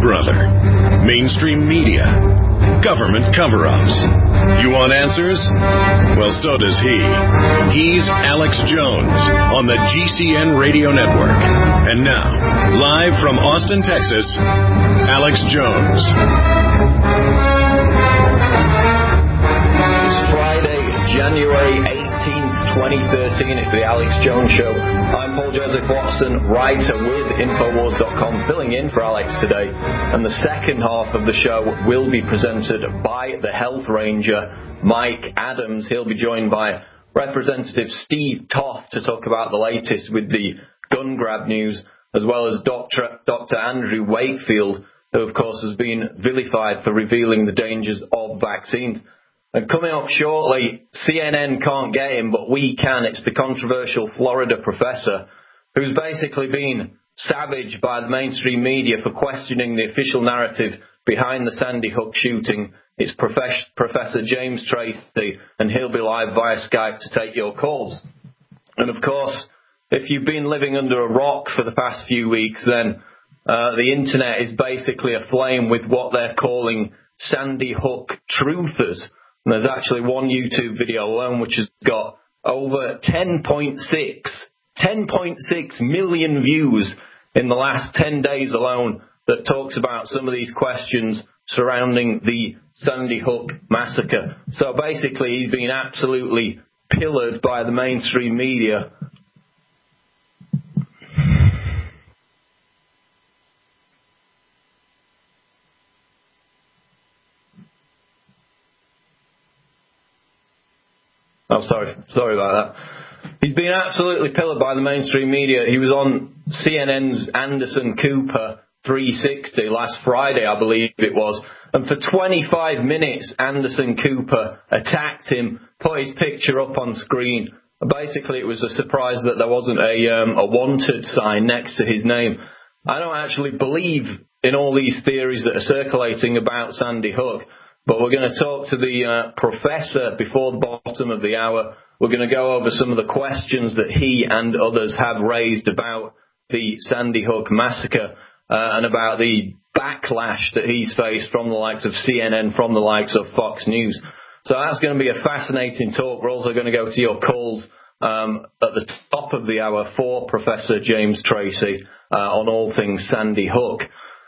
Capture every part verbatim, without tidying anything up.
brother? Mainstream media? Government cover-ups? You want answers? Well, so does he. He's Alex Jones on the G C N Radio Network. And now, live from Austin, Texas, Alex Jones. It's Friday, January eighteenth, twenty thirteen. It's the Alex Jones Show. I'm Paul Joseph Watson, writer with Infowars dot com, filling in for Alex today. And the second half of the show will be presented by the Health Ranger, Mike Adams. He'll be joined by Representative Steve Toft to talk about the latest with the gun grab news, as well as Doctor Doctor Andrew Wakefield, who of course has been vilified for revealing the dangers of vaccines. And coming up shortly, C N N can't get him, but we can. It's the controversial Florida professor who's basically been savaged by the mainstream media for questioning the official narrative behind the Sandy Hook shooting. It's Prof- Professor James Tracy, and he'll be live via Skype to take your calls. And of course, if you've been living under a rock for the past few weeks, then uh, the internet is basically aflame with what they're calling Sandy Hook truthers. And there's actually one YouTube video alone which has got over ten point six million views in the last ten days alone that talks about some of these questions surrounding the Sandy Hook massacre. So basically he's been absolutely pillared by the mainstream media. Oh, sorry. Sorry about that. He's been absolutely pillared by the mainstream media. He was on C N N's Anderson Cooper three sixty last Friday, I believe it was. And for twenty-five minutes, Anderson Cooper attacked him, put his picture up on screen. Basically, it was a surprise that there wasn't a, um, a wanted sign next to his name. I don't actually believe in all these theories that are circulating about Sandy Hook. But we're going to talk to the uh, professor before the bottom of the hour. We're going to go over some of the questions that he and others have raised about the Sandy Hook massacre uh, and about the backlash that he's faced from the likes of C N N, from the likes of Fox News. So that's going to be a fascinating talk. We're also going to go to your calls um, at the top of the hour for Professor James Tracy uh, on all things Sandy Hook.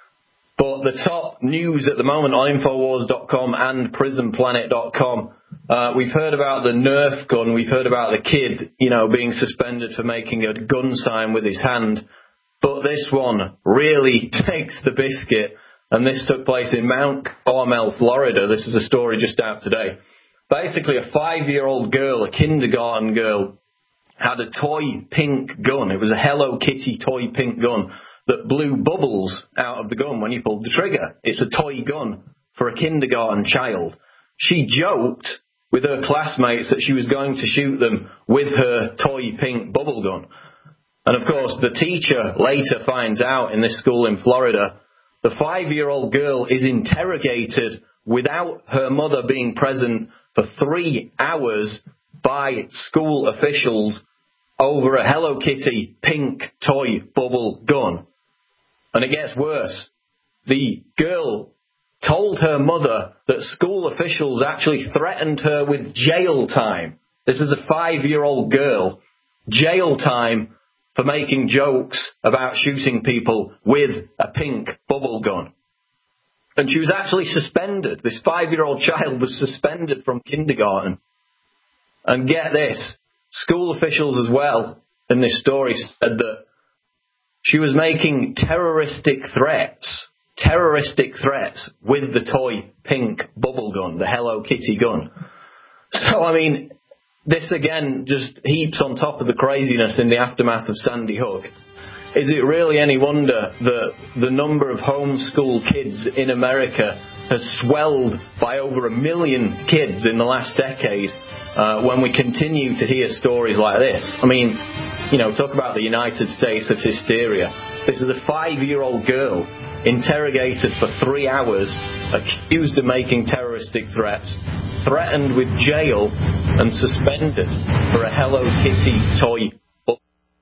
But the top news at the moment on Infowars dot com and Prison Planet dot com, uh, we've heard about the Nerf gun. We've heard about the kid, you know, being suspended for making a gun sign with his hand. But this one really takes the biscuit, and this took place in Mount Carmel, Florida. This is a story just out today. Basically, a five-year-old girl, a kindergarten girl, had a toy pink gun. It was a Hello Kitty toy pink gun that blew bubbles out of the gun when you pulled the trigger. It's a toy gun for a kindergarten child. She joked with her classmates that she was going to shoot them with her toy pink bubble gun. And of course, the teacher later finds out in this school in Florida, the five-year-old girl is interrogated without her mother being present for three hours by school officials over a Hello Kitty pink toy bubble gun. And it gets worse. The girl told her mother that school officials actually threatened her with jail time. This is a five-year-old girl. Jail time for making jokes about shooting people with a pink bubble gun. And she was actually suspended. This five-year-old child was suspended from kindergarten. And get this, school officials as well in this story said that she was making terroristic threats, terroristic threats with the toy pink bubble gun, the Hello Kitty gun. So, I mean, this again just heaps on top of the craziness in the aftermath of Sandy Hook. Is it really any wonder that the number of homeschool kids in America has swelled by over a million kids in the last decade uh, when we continue to hear stories like this? I mean, you know, talk about the United States of hysteria. This is a five-year-old girl interrogated for three hours, accused of making terroristic threats, threatened with jail, and suspended for a Hello Kitty toy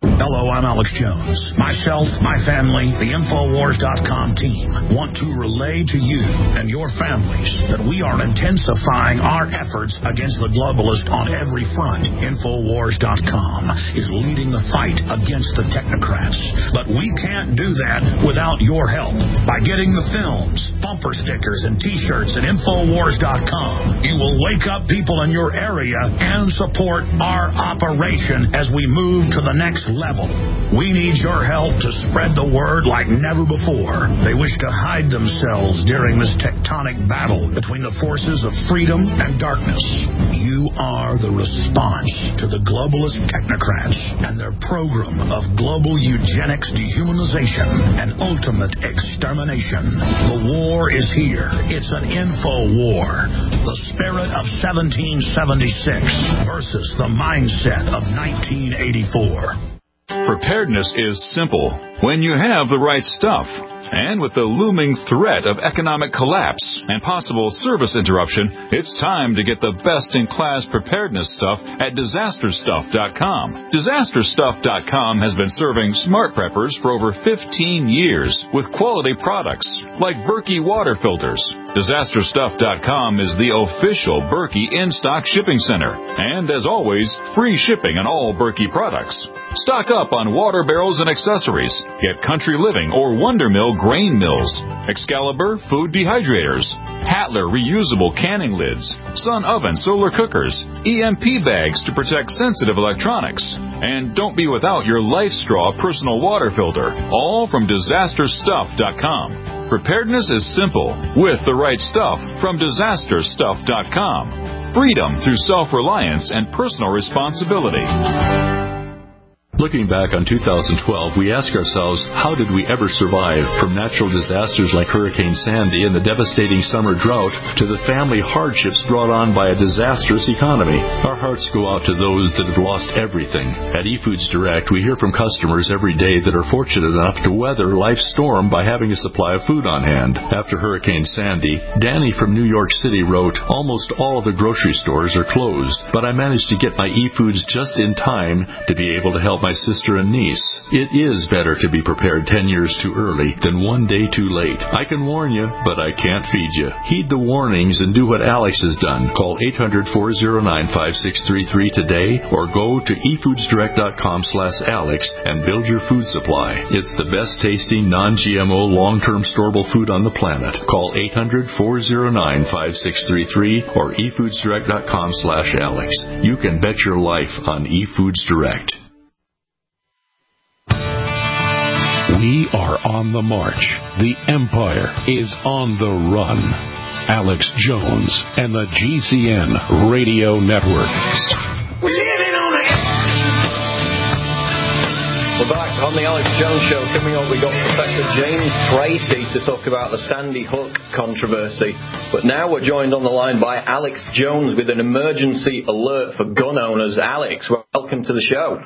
Hello, I'm Alex Jones. Myself, my family, the Infowars dot com team want to relay to you and your families that we are intensifying our efforts against the globalist on every front. Infowars dot com is leading the fight against the technocrats. But we can't do that without your help. By getting the films, bumper stickers, and T-shirts at Infowars dot com, you will wake up people in your area and support our operation as we move to the next level. We need your help to spread the word like never before. They wish to hide themselves during this tectonic battle between the forces of freedom and darkness. You are the response to the globalist technocrats and their program of global eugenics, dehumanization, and ultimate extermination. The war is here. It's an info war. The spirit of seventeen seventy-six versus the mindset of nineteen eighty-four. Preparedness is simple when you have the right stuff. And with the looming threat of economic collapse and possible service interruption, it's time to get the best-in-class preparedness stuff at disaster stuff dot com. disaster stuff dot com has been serving smart preppers for over fifteen years with quality products like Berkey water filters. disaster stuff dot com is the official Berkey in-stock shipping center. And as always, free shipping on all Berkey products. Stock up on water barrels and accessories. Get Country Living or Wonder Mill grain mills, Excalibur food dehydrators, Hatler reusable canning lids, Sun oven solar cookers, E M P bags to protect sensitive electronics. And don't be without your LifeStraw personal water filter, all from disaster stuff dot com. Preparedness is simple with the right stuff from disaster stuff dot com. Freedom through self-reliance and personal responsibility. Looking back on two thousand twelve, we ask ourselves, how did we ever survive? From natural disasters like Hurricane Sandy and the devastating summer drought to the family hardships brought on by a disastrous economy. Our hearts go out to those that have lost everything. At eFoods Direct, we hear from customers every day that are fortunate enough to weather life's storm by having a supply of food on hand. After Hurricane Sandy, Danny from New York City wrote, almost all of the grocery stores are closed, but I managed to get my eFoods just in time to be able to help my sister and niece. It is better to be prepared ten years too early than one day too late. I can warn you, but I can't feed you. Heed the warnings and do what Alex has done. Call eight hundred, four oh nine, five six three three today or go to e foods direct dot com slash alex and build your food supply. It's the best tasting, non-G M O, long-term storable food on the planet. Call eight hundred, four oh nine, five six three three or e foods direct dot com slash alex. You can bet your life on eFoods Direct. We are on the march. The empire is on the run. Alex Jones and the G C N Radio Network. We're back on the Alex Jones Show. Coming up, we got Professor James Tracy to talk about the Sandy Hook controversy. But now we're joined on the line by Alex Jones with an emergency alert for gun owners. Alex, welcome to the show.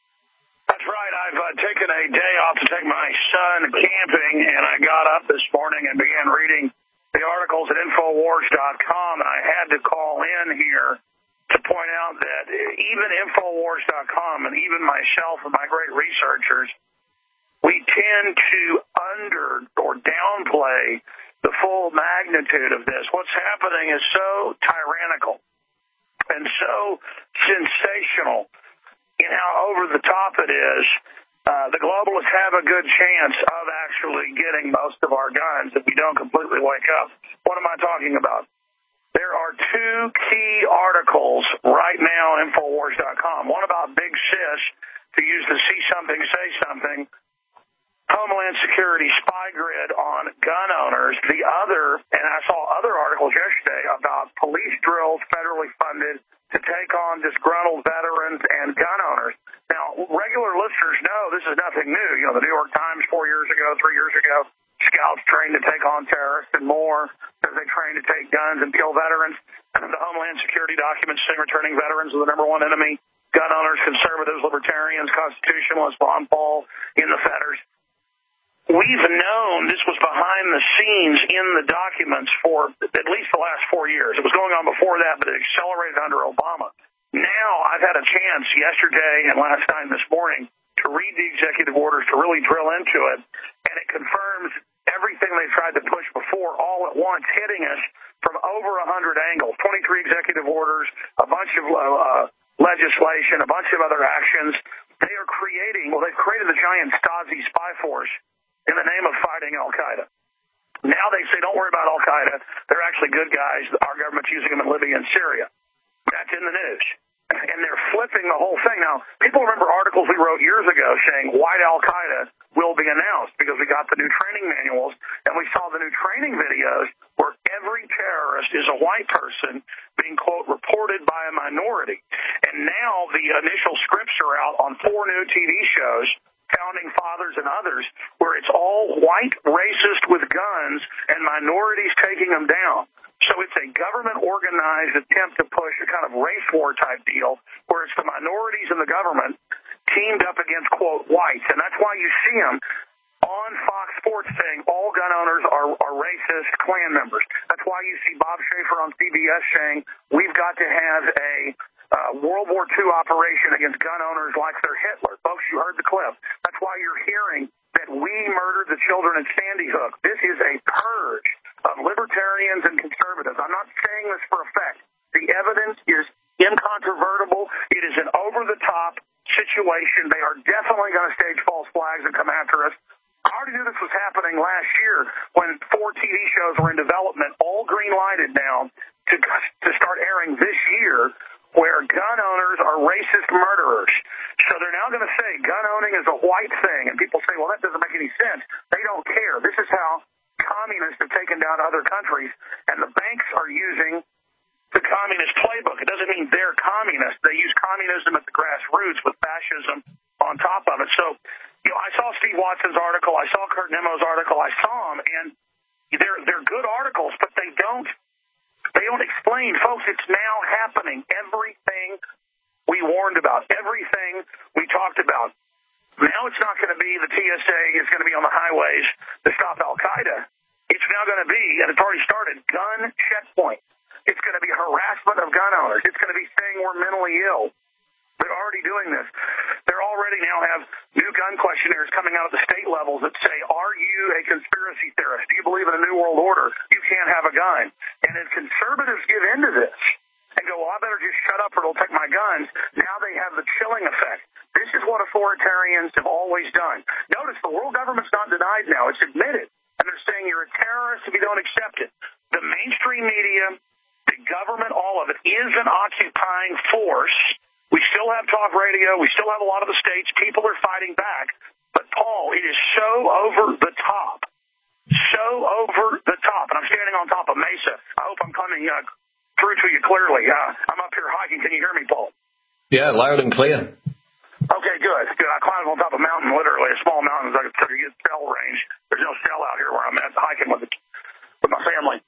Taken a day off to take my son camping, and I got up this morning and began reading the articles at Infowars dot com, and I had to call in here to point out that even Infowars dot com and even myself and my great researchers, we tend to under or downplay the full magnitude of this. What's happening is so tyrannical and so sensational in how over the top it is. Uh, the globalists have a good chance of actually getting most of our guns if we don't completely wake up. What am I talking about? There are two key articles right now on Infowars dot com. One about Big Sis, to use the see something, say something, Homeland Security spy grid on gun owners. The other, and I saw other articles yesterday about police drills federally funded to take on disgruntled veterans and gun owners. Now, regular listeners know this is nothing new. You know, the New York Times four years ago, three years ago, scouts trained to take on terrorists and more as they trained to take guns and kill veterans. And the Homeland Security documents saying returning veterans are the number one enemy. Gun owners, conservatives, libertarians, constitutionalists, Ron Paul in the fetters. We've known this was behind the scenes in the documents for at least the last four years. It was going on before that, but it accelerated under Obama. Now I've had a chance yesterday and last night and this morning to read the executive orders, to really drill into it, and it confirms everything they tried to push before all at once, hitting us from over one hundred angles, twenty-three executive orders, a bunch of uh, legislation, a bunch of other actions. They are creating, well, they've created the giant Stasi spy force in the name of fighting Al-Qaeda. Now they say, don't worry about Al-Qaeda. They're actually good guys. Our government's using them in Libya and Syria. That's in the news. And they're flipping the whole thing. Now, people remember articles we wrote years ago saying white Al-Qaeda will be announced because we got the new training manuals and we saw the new training videos where every terrorist is a white person being, quote, reported by a minority. And now the initial scripts are out on four new T V shows, Founding Fathers and others, where it's all white racist with guns and minorities taking them down. So it's a government-organized attempt to push a kind of race war type deal where it's the minorities in the government teamed up against, quote, whites. And that's why you see them on Fox Sports saying all gun owners are, are racist Klan members. That's why you see Bob Schaefer on C B S saying we've got to have a uh, World War Two operation against gun owners like they're Hitler. Folks, you heard the clip. That's why you're hearing that we murdered the children at Sandy Hook. This is a purge of libertarians and conservatives. I'm not saying this for effect. The evidence is incontrovertible. It is an over-the-top situation. They are definitely going to stage false flags and come after us. I already knew this was happening last year when four T V shows were in development, all green-lighted now to, to start airing this year, where gun owners are racist murderers. So they're now going to say gun owning is a white thing. And people say, well, that doesn't make any sense. They don't care. This is how communists have taken down other countries, and the banks are using the communist playbook. It doesn't mean they're communists. They use communism at the grassroots with fascism on top of it. So, you know, I saw Steve Watson's article. I saw Kurt Nemo's article. I saw them, and they're they're good articles, but they don't they don't explain, folks. It's now happening. Everything we warned about, everything we talked about. Now it's not going to be the T S A is going to be on the highways to stop Al-Qaeda. It's now going to be, and it's already started, gun checkpoints. It's going to be harassment of gun owners. It's going to be saying we're mentally ill. They're already doing this. They're already now have new gun questionnaires coming out at the state levels that say, are you a conspiracy theorist? Do you believe in a new world order? You can't have a gun. And as conservatives give into this and go, well, I better just shut up or it'll take my guns, now they have the chilling effect. This is what authoritarians have always done. Notice the world government's not denied now. It's admitted. And they're saying you're a terrorist if you don't accept it. The mainstream media, the government, all of it, is an occupying force. We still have talk radio. We still have a lot of the states. People are fighting back. But, Paul, it is so over the top. So over the top. And I'm standing on top of Mesa. I hope I'm coming uh, through to you clearly. Uh, I'm up here hiking. Can you hear me, Paul? Yeah, loud and clear. Okay, good, good. I climbed on top of a mountain, literally, a small mountain, so I could get cell range. There's no cell out here where I'm at, hiking with, the, with my family.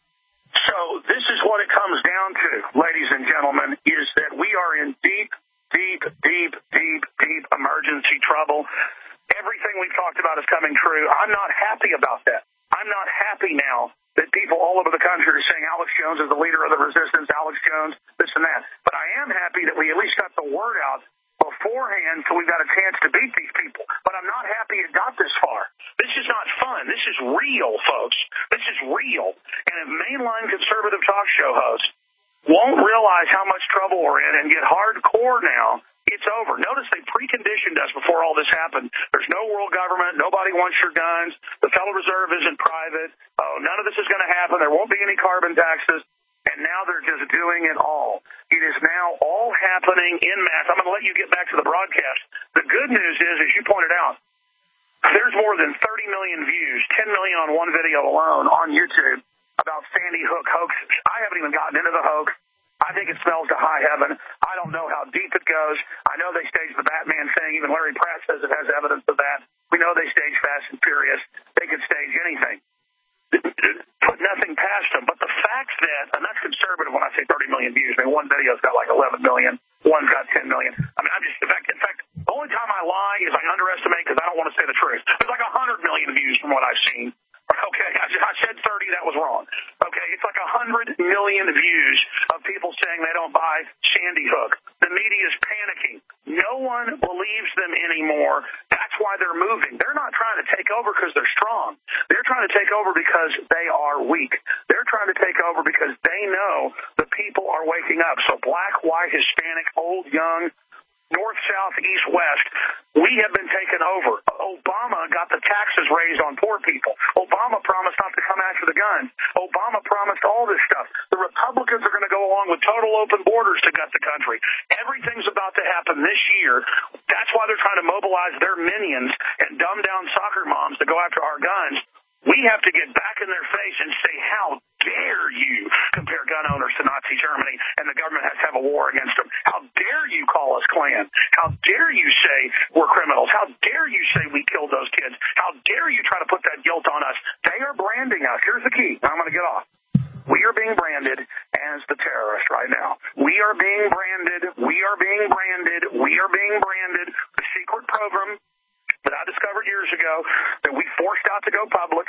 So this is what it comes down to, ladies and gentlemen, is that we are in deep, deep, deep, deep, deep emergency trouble. Everything we've talked about is coming true. I'm not happy about that. I'm not happy now that people all over the country are saying Alex Jones is the leader of the resistance, Alex Jones, this and that. But I am happy that we at least got the word out beforehand so we've got a chance to beat these people. But I'm not happy it got this far. This is not fun. This is real, folks. This is real. And if mainline conservative talk show hosts won't realize how much trouble we're in and get hardcore now, it's over. Notice they preconditioned us before all this happened. There's no world government. Nobody wants your guns. The Federal Reserve isn't private. Oh, none of this is going to happen. There won't be any carbon taxes. And now they're just doing it all. It is now all happening in mass. I'm going to let you get back to the broadcast. The good news is, as you pointed out, there's more than thirty million views, ten million on one video alone on YouTube about Sandy Hook hoaxes. I haven't even gotten into the hoax. I think it smells to high heaven. I don't know how deep it goes. I know they staged the Batman thing. Even Larry Pratt says it has evidence of that. We know they staged Fast and Furious. They could stage anything. Put nothing past them. But the fact that, and that's conservative when I say thirty million views. I mean, one video's got like eleven million. One's got ten million. I mean, I'm just, in fact, in fact, the only time I lie is I underestimate because I don't want to say the truth. There's like one hundred million views from what I've seen. Okay, I, just, I said thirty, that was wrong. Okay, it's like one hundred million views of people saying they don't buy Sandy Hook. The media is panicking. No one believes them anymore. That's why they're moving. They're not trying to take over because they're strong. They're trying to take over because they are weak. They're trying to take over because they know the people are waking up. So black, white, Hispanic, old, young, north, south, east, west, we have been taken over. Obama got the taxes raised on poor people. Obama promised not to come after the guns. Obama promised all this stuff. The Republicans are going to go along with total open borders to gut the country. Everything's about to happen this year. That's why they're trying to mobilize their minions and dumb down soccer moms to go after our guns. We have to get back in their face and say, how dare you compare gun owners to Nazi Germany and the government has to have a war against them? How dare you call us Klan? How dare you say we're criminals? How dare you say we killed those kids? How dare you try to put that guilt on us? They are branding us. Here's the key. Now I'm going to get off. We are being branded as the terrorists right now. We are being branded. We are being branded. We are being branded. The secret program that I discovered years ago that we forced out to go public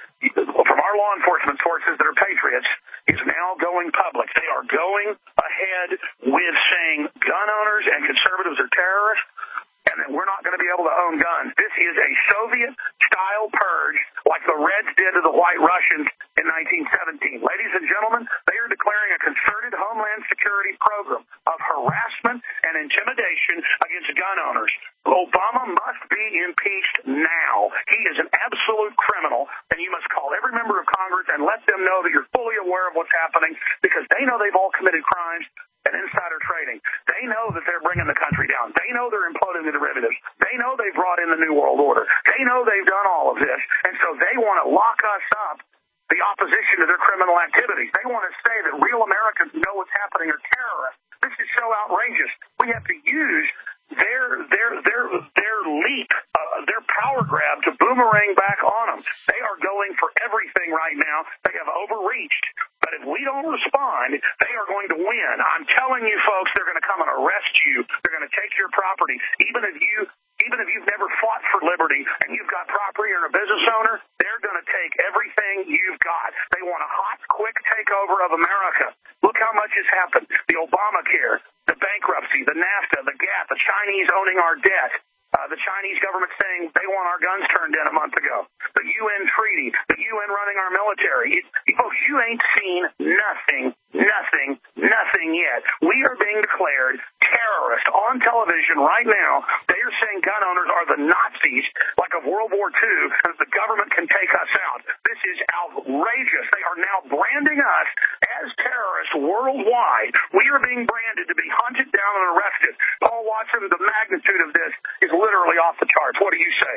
from our law enforcement sources that are patriots is now going public. They are going ahead with saying gun owners and conservatives are terrorists and that we're not going to be able to own guns. This is a Soviet-style purge like the Reds did to the White Russians in nineteen seventeen. Ladies and gentlemen, they are declaring a concerted Homeland Security program of harassment and intimidation against gun owners. Obama must be impeached now. He is an absolute criminal, and you must call every member of Congress and let them know that you're fully aware of what's happening because they know they've all committed crimes and insider trading. They know that they're bringing the country down. They know they're imploding the derivatives. They know they've brought in the New World Order. They know they've done all of this, and so they want to lock us up, the opposition to their criminal activities. They want to say that real Americans know what's happening are terrorists. This is so outrageous. We have to use their their their their leap, uh, their power grab to boomerang back on them. They are going for everything right now. They have overreached. But if we don't respond, they are going to win. I'm telling you, folks, they're going to come and arrest you. They're going to take your property. Even if you Even if you've never fought for liberty and you've got property or a business owner, they're going to take everything you've got. They want a hot, quick takeover of America. Look how much has happened. The Obamacare, the bankruptcy, the NAFTA, the GATT, the Chinese owning our debt. Uh, the Chinese government saying they want our guns turned in a month ago. The U N treaty, the U N running our military. It, folks, you ain't seen nothing, nothing, nothing yet. We are being declared terrorists on television right now. They are saying gun owners are the Nazis, like of World War Two, and the government can take us out. This is outrageous. They are now branding us as terrorists worldwide. We are being branded to be hunted down and arrested. Paul Watson, the magnitude of this is literally off the charts. What do you say?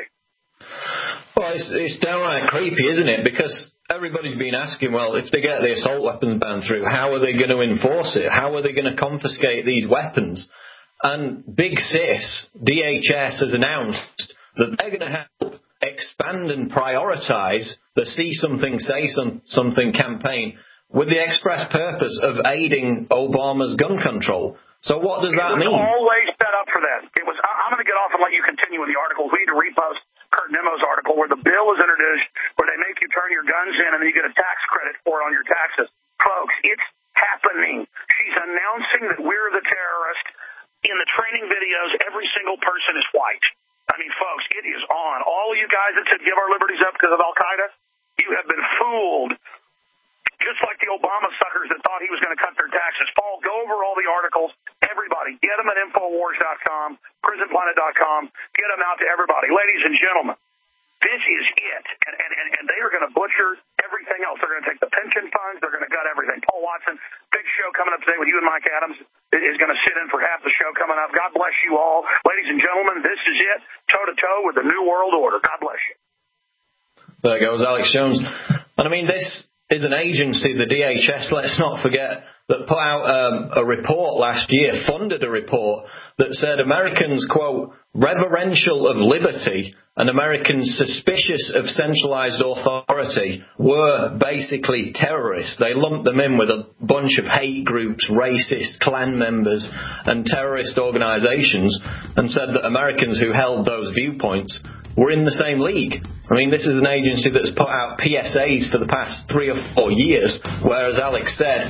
Well, it's, it's downright creepy, isn't it? Because everybody's been asking, well, if they get the assault weapons ban through, how are they going to enforce it? How are they going to confiscate these weapons? And Big Sis, D H S, has announced that they're going to help expand and prioritise the See Something, Say some, Something campaign with the express purpose of aiding Obama's gun control. So what does that mean? It was always set up for that. It was. I'm going to get off and let you continue with the article. We need to repost Kurt Nemo's article where the bill is introduced, where they make you turn your guns in and then you get a tax credit for it on your taxes. Folks, it's happening. She's announcing that we're the terrorist. In the training videos, every single person is white. I mean, folks, it is on. All you guys that said give our liberties up because of Al-Qaeda, you have been fooled. Just like the Obama suckers that thought he was going to cut their taxes. Paul, go over all the articles. Everybody, get them at Infowars dot com, Prison Planet dot com. Get them out to everybody. Ladies and gentlemen, this is it. And, and, and, and they are going to butcher everything else. They're going to take the pension funds. They're going to gut everything. Paul Watson, big show coming up today with you and Mike Adams, is going to sit in for half the show coming up. God bless you all. Ladies and gentlemen, this is it. Toe-to-toe with the New World Order. God bless you. There goes Alex Jones. And I mean, this is an agency, the D H S, let's not forget, that put out um, a report last year, funded a report that said Americans, quote, reverential of liberty and Americans suspicious of centralized authority were basically terrorists. They lumped them in with a bunch of hate groups, racist Klan members and terrorist organizations and said that Americans who held those viewpoints were in the same league. I mean, this is an agency that's put out P S As for the past three or four years, whereas Alex said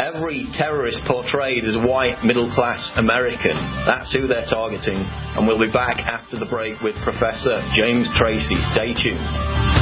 Every terrorist portrayed as white, middle-class American. That's who they're targeting. And we'll be back after the break with Professor James Tracy. Stay tuned.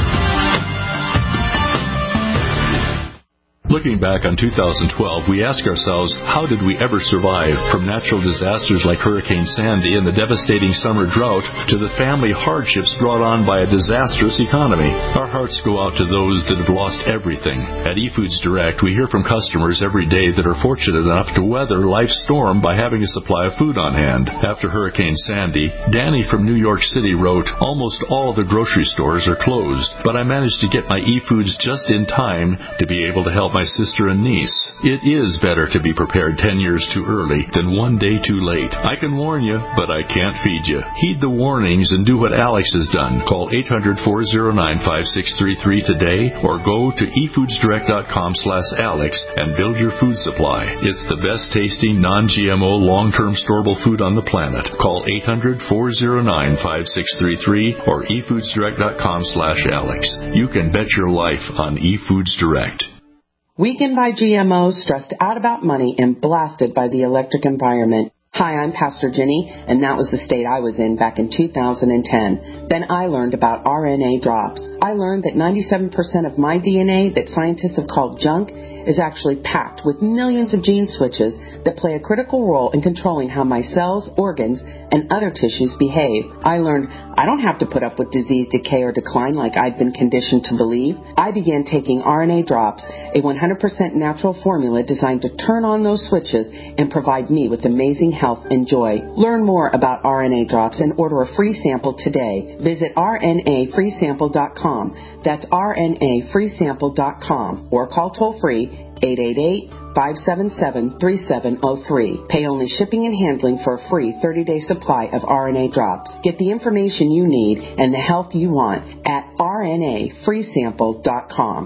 Looking back on two thousand twelve, we ask ourselves, how did we ever survive from natural disasters like Hurricane Sandy and the devastating summer drought to the family hardships brought on by a disastrous economy? Our hearts go out to those that have lost everything. At eFoods Direct, we hear from customers every day that are fortunate enough to weather life's storm by having a supply of food on hand. After Hurricane Sandy, Danny from New York City wrote, almost all the grocery stores are closed, but I managed to get my eFoods just in time to be able to help my sister and niece. It is better to be prepared ten years too early than one day too late. I can warn you, but I can't feed you. Heed the warnings and do what Alex has done. Call eight hundred, four oh nine, five six three three today or go to efoodsdirect.com slash Alex and build your food supply. It's the best tasting, non-G M O, long-term storable food on the planet. Call eight hundred, four oh nine, five six three three or efoodsdirect.com slash Alex. You can bet your life on eFoods Direct. Weakened by G M Os, stressed out about money, and blasted by the electric environment. Hi, I'm Pastor Jenny, and that was the state I was in back in two thousand ten. Then I learned about R N A drops. I learned that ninety-seven percent of my D N A that scientists have called junk is actually packed with millions of gene switches that play a critical role in controlling how my cells, organs, and other tissues behave. I learned I don't have to put up with disease, decay, or decline like I'd been conditioned to believe. I began taking R N A drops, a one hundred percent natural formula designed to turn on those switches and provide me with amazing health and joy. Learn more about R N A drops and order a free sample today. Visit R N A free sample dot com. That's R N A free sample dot com or call toll-free eight eight eight, five seven seven, three seven zero three. Pay only shipping and handling for a free thirty-day supply of R N A drops. Get the information you need and the health you want at R N A free sample dot com.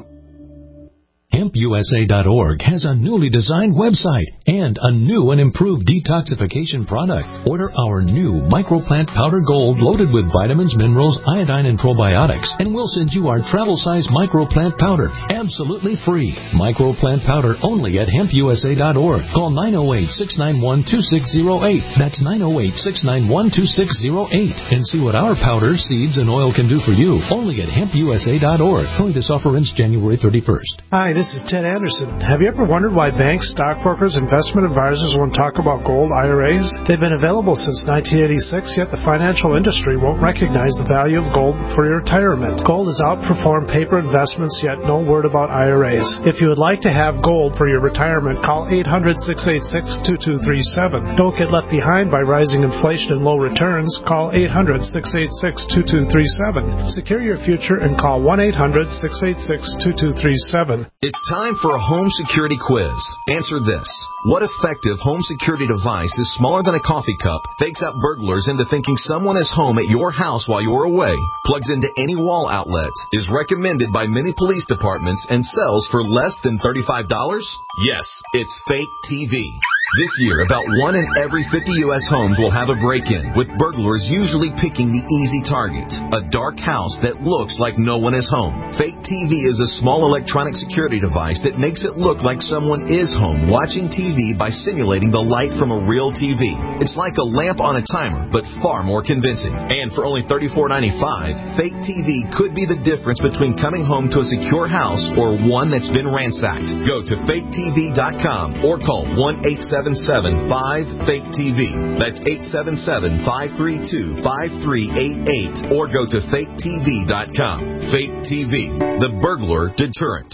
hemp U S A dot org has a newly designed website and a new and improved detoxification product. Order our new Microplant Powder Gold loaded with vitamins, minerals, iodine, and probiotics, and we'll send you our travel-size Microplant Powder absolutely free. Microplant Powder only at hemp U S A dot org. Call nine oh eight, six nine one, two six oh eight. That's nine oh eight, six nine one, two six oh eight. And see what our powder, seeds, and oil can do for you only at hemp U S A dot org. Only this offer ends January thirty-first. Hi, this is Ted Anderson. Have you ever wondered why banks, stockbrokers, investment advisors won't talk about gold I R As? They've been available since nineteen eighty-six, yet the financial industry won't recognize the value of gold for your retirement. Gold has outperformed paper investments, yet no word about I R As. If you would like to have gold for your retirement, call eight hundred, six eight six, two two three seven. Don't get left behind by rising inflation and low returns. Call eight hundred, six eight six, two two three seven. Secure your future and call one eight hundred, six eight six, two two three seven. It's time for a home security quiz. Answer this. What effective home security device is smaller than a coffee cup, fakes out burglars into thinking someone is home at your house while you're away, plugs into any wall outlet, is recommended by many police departments, and sells for less than thirty-five dollars? Yes, it's Fake T V. This year, about one in every fifty U S homes will have a break-in, with burglars usually picking the easy target, a dark house that looks like no one is home. Fake T V is a small electronic security device that makes it look like someone is home watching T V by simulating the light from a real T V. It's like a lamp on a timer, but far more convincing. And for only thirty-four ninety-five, Fake T V could be the difference between coming home to a secure house or one that's been ransacked. Go to fake T V dot com or call one eight seven seven, five, fake T V. That's eight seven seven, five three two, five three eight eight or go to fake T V dot com. Fake T V, the burglar deterrent.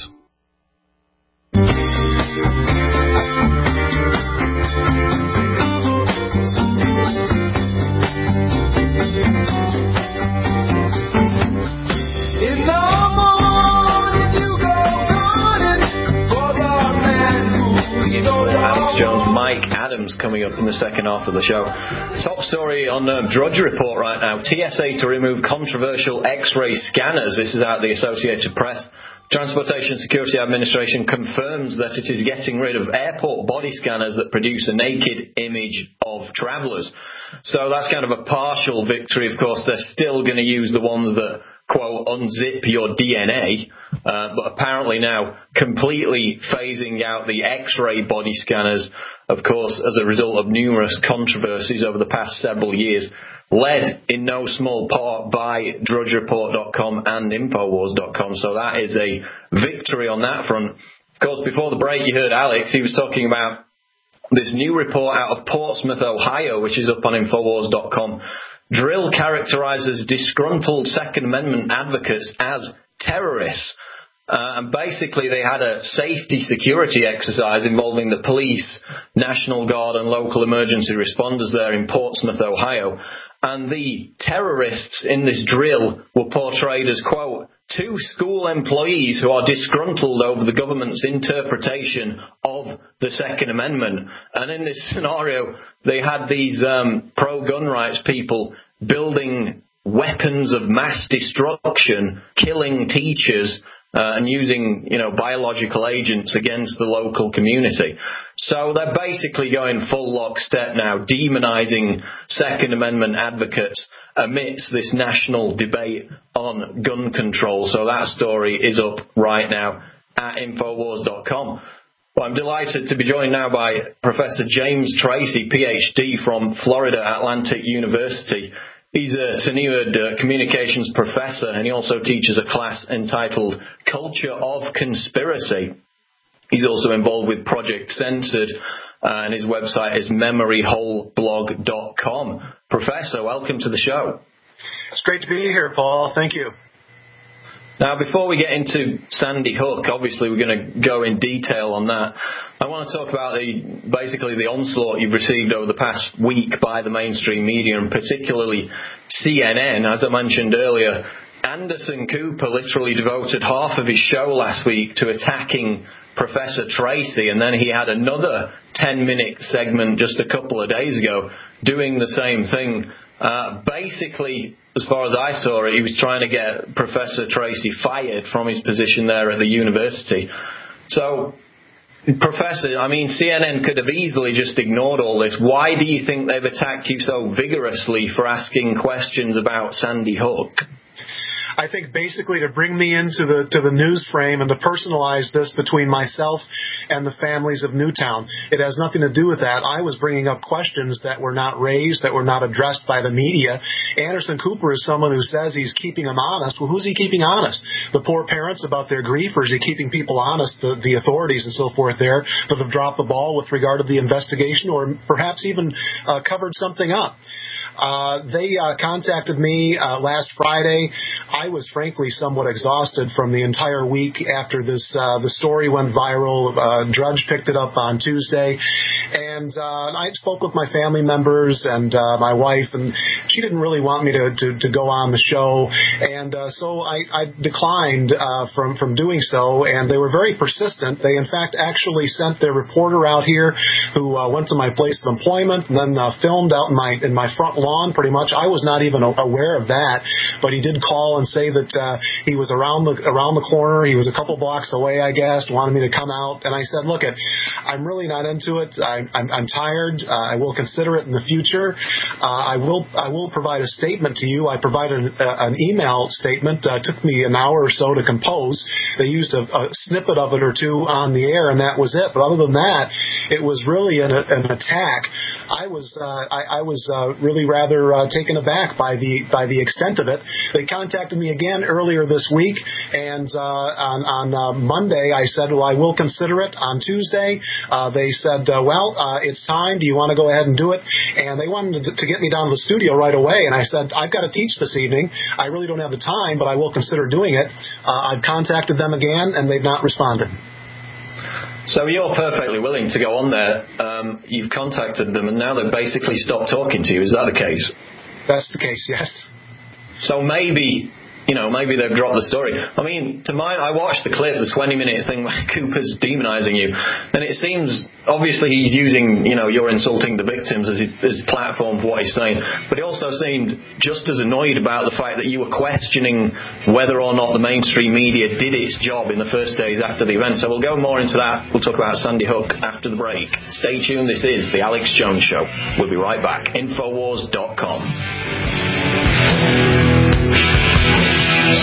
Mike Adams coming up in the second half of the show. Top story on uh, Drudge Report right now. T S A to remove controversial X-ray scanners. This is out of the Associated Press. Transportation Security Administration confirms that it is getting rid of airport body scanners that produce a naked image of travellers. So that's kind of a partial victory. Of course, they're still going to use the ones that quote, unzip your D N A, uh, but apparently now completely phasing out the X-ray body scanners, of course, as a result of numerous controversies over the past several years, led in no small part by drudge report dot com and infowars dot com. So that is a victory on that front. Of course, before the break, you heard Alex. He was talking about this new report out of Portsmouth, Ohio, which is up on infowars dot com. Drill characterizes disgruntled Second Amendment advocates as terrorists. Uh, and basically they had a safety security exercise involving the police, National Guard and local emergency responders there in Portsmouth, Ohio. And the terrorists in this drill were portrayed as, quote, two school employees who are disgruntled over the government's interpretation of the Second Amendment. And in this scenario, they had these um, pro-gun rights people building weapons of mass destruction, killing teachers, Uh, and using, you know, biological agents against the local community. So they're basically going full lockstep now, demonizing Second Amendment advocates amidst this national debate on gun control. So that story is up right now at infowars dot com. Well, I'm delighted to be joined now by Professor James Tracy, P H D from Florida Atlantic University. He's a tenured uh, communications professor, and he also teaches a class entitled Culture of Conspiracy. He's also involved with Project Censored, uh, and his website is memory hole blog dot com. Professor, welcome to the show. It's great to be here, Paul. Thank you. Now, before we get into Sandy Hook, obviously we're going to go in detail on that. I want to talk about the basically the onslaught you've received over the past week by the mainstream media, and particularly C N N. As I mentioned earlier, Anderson Cooper literally devoted half of his show last week to attacking Professor Tracy, and then he had another ten-minute segment just a couple of days ago doing the same thing. Uh, basically, as far as I saw it, he was trying to get Professor Tracy fired from his position there at the university. So, Professor, I mean, C N N could have easily just ignored all this. Why do you think they've attacked you so vigorously for asking questions about Sandy Hook? I think basically to bring me into the to the news frame and to personalize this between myself and the families of Newtown. It has nothing to do with that. I was bringing up questions that were not raised, that were not addressed by the media. Anderson Cooper is someone who says he's keeping them honest. Well, who's he keeping honest? The poor parents about their grief, or is he keeping people honest, the, the authorities and so forth there that have dropped the ball with regard to the investigation, or perhaps even uh, covered something up? Uh, they uh, contacted me uh, last Friday. I was frankly somewhat exhausted from the entire week after this. Uh, the story went viral. Uh, Drudge picked it up on Tuesday, and uh, I spoke with my family members and uh, my wife, and she didn't really want me to, to, to go on the show, and uh, so I, I declined uh, from from doing so. And they were very persistent. They, in fact, actually sent their reporter out here, who uh, went to my place of employment and then uh, filmed out in my in my front lawn, pretty much. I was not even aware of that, but he did call and say that uh, he was around the around the corner. He was a couple blocks away, I guess, wanted me to come out. And I said, look, it, I'm really not into it. I, I'm, I'm tired. Uh, I will consider it in the future. Uh, I will I will provide a statement to you. I provided an, uh, an email statement. Uh, it took me an hour or so to compose. They used a, a snippet of it or two on the air, and that was it. But other than that, it was really an, an attack. I was uh, I, I was uh, really rather uh, taken aback by the by the extent of it. They contacted me again earlier this week, and uh, on, on uh, Monday I said, well, I will consider it. On Tuesday, uh, they said, uh, well, uh, it's time. Do you want to go ahead and do it? And they wanted to, to get me down to the studio right away, and I said, I've got to teach this evening. I really don't have the time, but I will consider doing it. Uh, I've contacted them again, and they've not responded. So you're perfectly willing to go on there. Um, you've contacted them, and now they've basically stopped talking to you. Is that the case? That's the case, yes. So maybe, you know, maybe they've dropped the story. I mean, to my, I watched the clip, the twenty-minute thing where Cooper's demonizing you, and it seems, obviously he's using, you know, you're insulting the victims as his, his platform for what he's saying, but he also seemed just as annoyed about the fact that you were questioning whether or not the mainstream media did its job in the first days after the event. So we'll go more into that. We'll talk about Sandy Hook after the break. Stay tuned. This is The Alex Jones Show. We'll be right back. infowars dot com.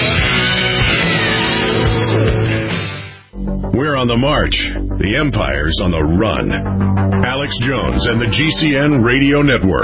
on the march. The empire's on the run. Alex Jones and the G C N Radio Network.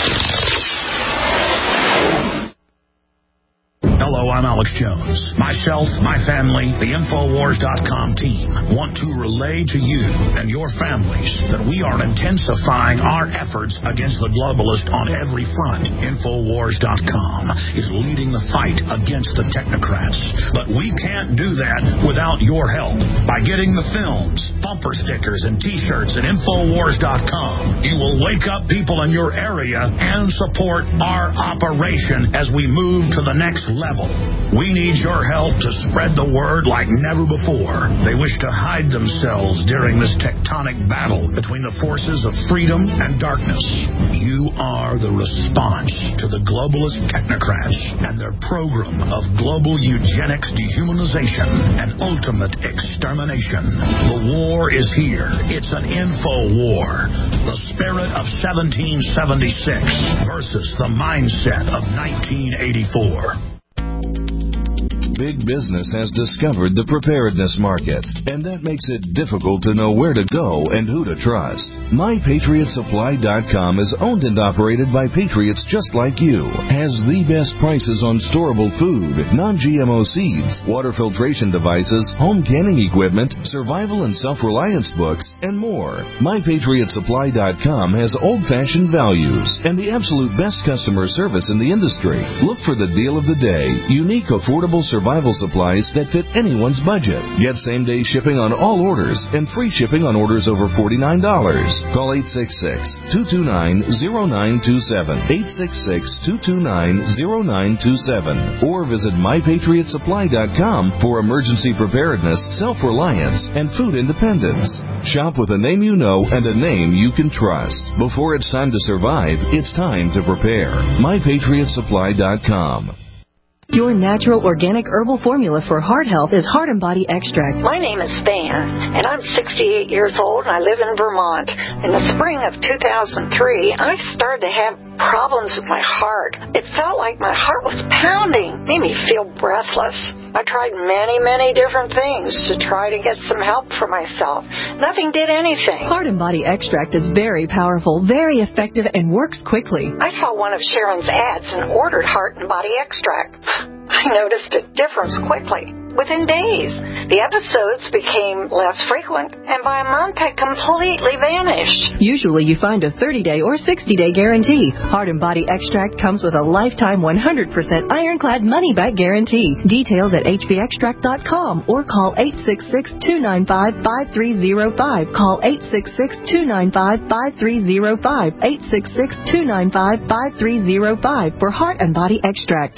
Hello, I'm Alex Jones. Myself, my family, the Infowars dot com team want to relay to you and your families that we are intensifying our efforts against the globalist on every front. Infowars dot com is leading the fight against the technocrats. But we can't do that without your help. By getting the films, bumper stickers, and T-shirts at Infowars dot com, you will wake up people in your area and support our operation as we move to the next level. We need your help to spread the word like never before. They wish to hide themselves during this tectonic battle between the forces of freedom and darkness. You are the response to the globalist technocrats and their program of global eugenics, dehumanization, and ultimate extermination. The war is here. It's an info war. The spirit of seventeen seventy-six versus the mindset of nineteen eighty-four. Big business has discovered the preparedness market, and that makes it difficult to know where to go and who to trust. My Patriot Supply dot com is owned and operated by patriots just like you, has the best prices on storable food, non-G M O seeds, water filtration devices, home canning equipment, survival and self-reliance books, and more. My Patriot Supply dot com has old-fashioned values and the absolute best customer service in the industry. Look for the deal of the day, unique, affordable survival Survival supplies that fit anyone's budget. Get same-day shipping on all orders and free shipping on orders over forty-nine dollars. Call eight six six, two two nine, zero nine two seven, eight six six, two two nine, zero nine two seven, or visit My Patriot Supply dot com for emergency preparedness, self-reliance, and food independence. Shop with a name you know and a name you can trust. Before it's time to survive, it's time to prepare. My Patriot Supply dot com. Your natural organic herbal formula for heart health is Heart and Body Extract. My name is Van, and I'm sixty-eight years old, and I live in Vermont. In the spring of two thousand three, I started to have problems with my heart. It felt like my heart was pounding, made me feel breathless. I tried many, many different things to try to get some help for myself. Nothing did anything. Heart and Body Extract is very powerful, very effective, and works quickly. I saw one of Sharon's ads and ordered Heart and Body Extract. I noticed a difference quickly, within days. The episodes became less frequent, and by a month had completely vanished. Usually you find a thirty-day or sixty-day guarantee. Heart and Body Extract comes with a lifetime one hundred percent ironclad money-back guarantee. Details at H B extract dot com or call eight six six, two nine five, five three zero five. Call eight six six, two nine five, five three zero five. eight six six, two nine five, five three zero five for Heart and Body Extract.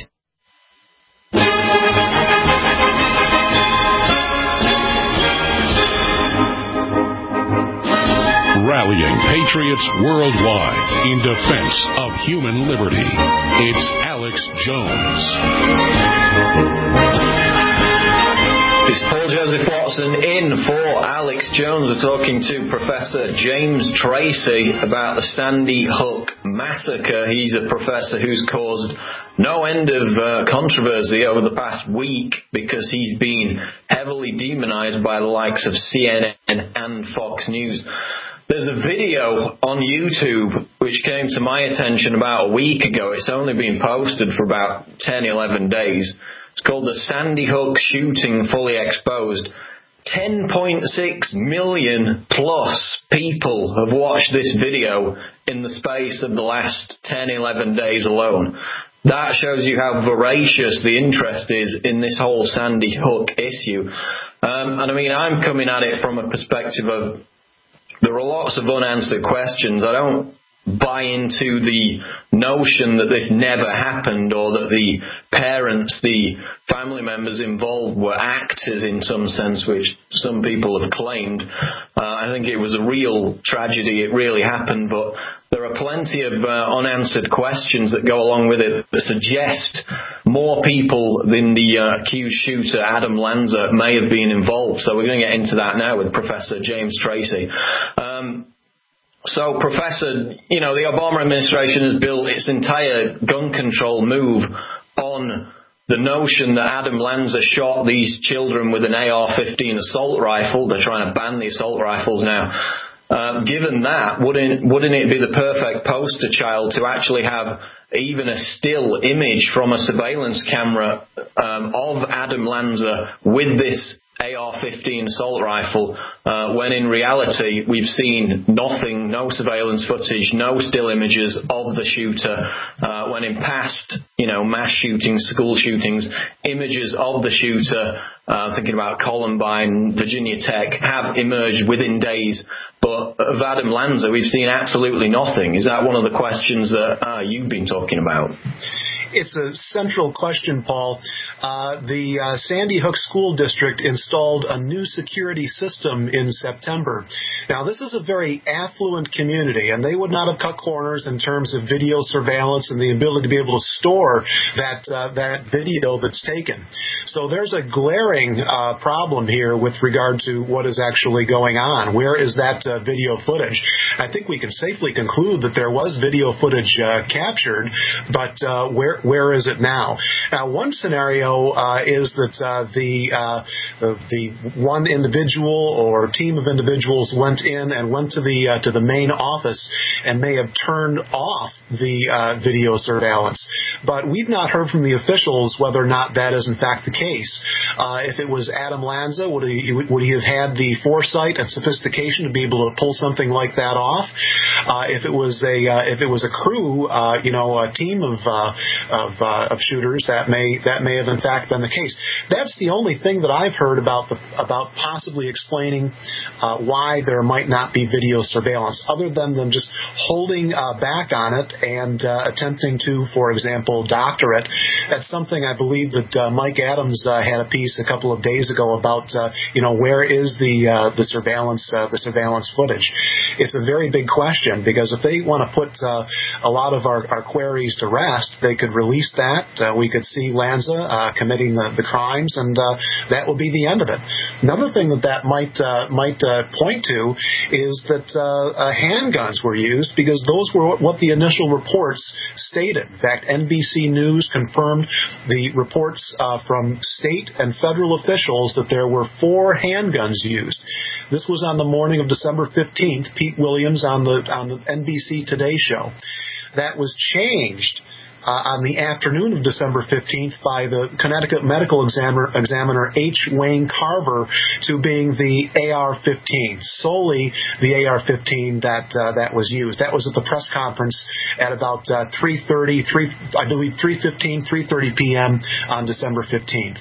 Rallying patriots worldwide in defense of human liberty. It's Alex Jones. It's Paul Joseph Watson in for Alex Jones. We're talking to Professor James Tracy about the Sandy Hook massacre. He's a professor who's caused no end of uh, controversy over the past week because he's been heavily demonized by the likes of C N N and Fox News. There's a video on YouTube which came to my attention about a week ago. It's only been posted for about ten, eleven days. It's called The Sandy Hook Shooting Fully Exposed. ten point six million plus people have watched this video in the space of the last ten, eleven days alone. That shows you how voracious the interest is in this whole Sandy Hook issue. Um, and I mean, I'm coming at it from a perspective of there are lots of unanswered questions. I don't buy into the notion that this never happened or that the parents, the family members involved were actors in some sense, which some people have claimed. Uh, I think it was a real tragedy. It really happened, but there are plenty of uh, unanswered questions that go along with it that suggest more people than the uh, accused shooter, Adam Lanza, may have been involved. So we're going to get into that now with Professor James Tracy. Um, So, Professor, you know, the Obama administration has built its entire gun control move on the notion that Adam Lanza shot these children with an A R fifteen assault rifle, they're trying to ban the assault rifles now. Uh, given that, wouldn't wouldn't it be the perfect poster child to actually have even a still image from a surveillance camera um, of Adam Lanza with this A R fifteen assault rifle, uh, when in reality we've seen nothing, no surveillance footage, no still images of the shooter, uh, when in past, you know, mass shootings, school shootings, images of the shooter, uh, thinking about Columbine, Virginia Tech, have emerged within days. But of Adam Lanza, we've seen absolutely nothing. Is that one of the questions that uh, you've been talking about? It's a central question, Paul. Uh, the uh, Sandy Hook School District installed a new security system in September. Now, this is a very affluent community, and they would not have cut corners in terms of video surveillance and the ability to be able to store that uh, that video that's taken. So there's a glaring uh, problem here with regard to what is actually going on. Where is that uh, video footage? I think we can safely conclude that there was video footage uh, captured, but uh, where Where is it now? Now, one scenario uh, is that uh, the, uh, the the one individual or team of individuals went in and went to the uh, to the main office and may have turned off the uh, video surveillance. But we've not heard from the officials whether or not that is in fact the case. Uh, if it was Adam Lanza, would he would he have had the foresight and sophistication to be able to pull something like that off? Uh, if it was a uh, if it was a crew, uh, you know, a team of uh, Of, uh, of shooters, that may that may have in fact been the case. That's the only thing that I've heard about the, about possibly explaining uh, why there might not be video surveillance, other than them just holding uh, back on it and uh, attempting to, for example, doctor it. That's something I believe that uh, Mike Adams uh, had a piece a couple of days ago about. Uh, you know, where is the uh, the surveillance uh, the surveillance footage? It's a very big question, because if they want to put uh, a lot of our, our queries to rest, they could release that. Uh, we could see Lanza uh, committing the, the crimes, and uh, that would be the end of it. Another thing that that might uh, might uh, point to is that uh, uh, handguns were used, because those were what the initial reports stated. In fact, N B C News confirmed the reports uh, from state and federal officials that there were four handguns used. This was on the morning of December fifteenth. Pete Williams on the on the N B C Today show. That was changed Uh, on the afternoon of December fifteenth by the Connecticut medical examiner, examiner H. Wayne Carver to being the A R fifteen, solely the A R fifteen that uh, that was used. That was at the press conference at about uh, three thirty, three, I believe three fifteen, three thirty p.m. on December fifteenth.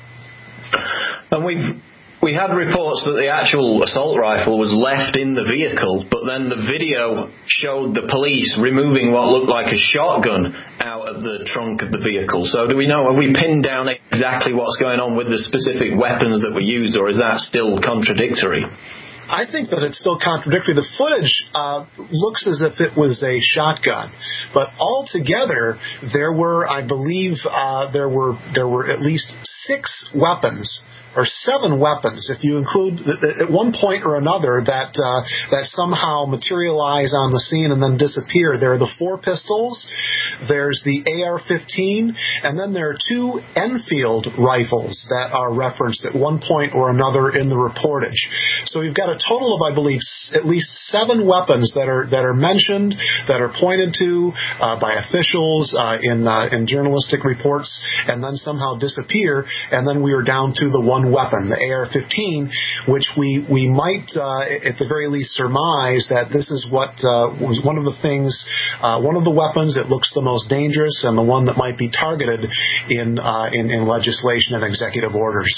And we've We had reports that the actual assault rifle was left in the vehicle, but then the video showed the police removing what looked like a shotgun out of the trunk of the vehicle. So do we know, have we pinned down exactly what's going on with the specific weapons that were used, or is that still contradictory? I think that it's still contradictory. The footage uh, looks as if it was a shotgun, but altogether there were, I believe, uh, there were there were at least six weapons, or seven weapons, if you include at one point or another that uh, that somehow materialize on the scene and then disappear. There are the four pistols, there's the A R fifteen, and then there are two Enfield rifles that are referenced at one point or another in the reportage. So you've got a total of, I believe, at least seven weapons that are that are mentioned, that are pointed to uh, by officials uh, in uh, in journalistic reports, and then somehow disappear, and then we are down to the one weapon, the A R fifteen, which we, we might, uh, at the very least, surmise that this is what uh, was one of the things, uh, one of the weapons that looks the most dangerous and the one that might be targeted in, uh, in, in legislation and executive orders.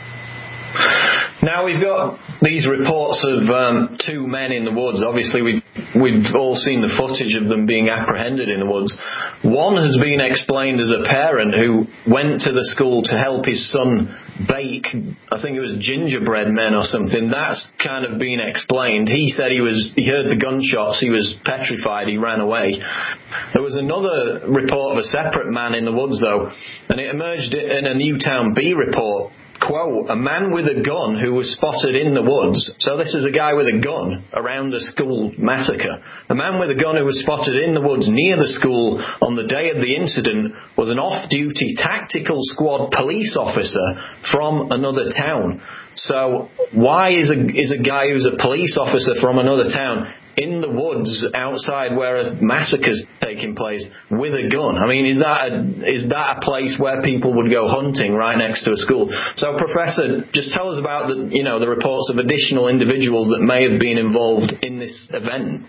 Now we've got these reports of um, two men in the woods. Obviously, we've, we've all seen the footage of them being apprehended in the woods. One has been explained as a parent who went to the school to help his son bake, I think it was gingerbread men or something. That's kind of been explained. He said he was he heard the gunshots, he was petrified, he ran away. There was another report of a separate man in the woods, though, and it emerged in a Newtown Bee report quote, a man with a gun who was spotted in the woods. So this is a guy with a gun around a school massacre. A man with a gun who was spotted in the woods near the school on the day of the incident was an off-duty tactical squad police officer from another town. So why is a, is a guy who's a police officer from another town in the woods outside where a massacre's taking place with a gun? I mean, is that a, is that a place where people would go hunting right next to a school? So, Professor, just tell us about the, you know, the reports of additional individuals that may have been involved in this event.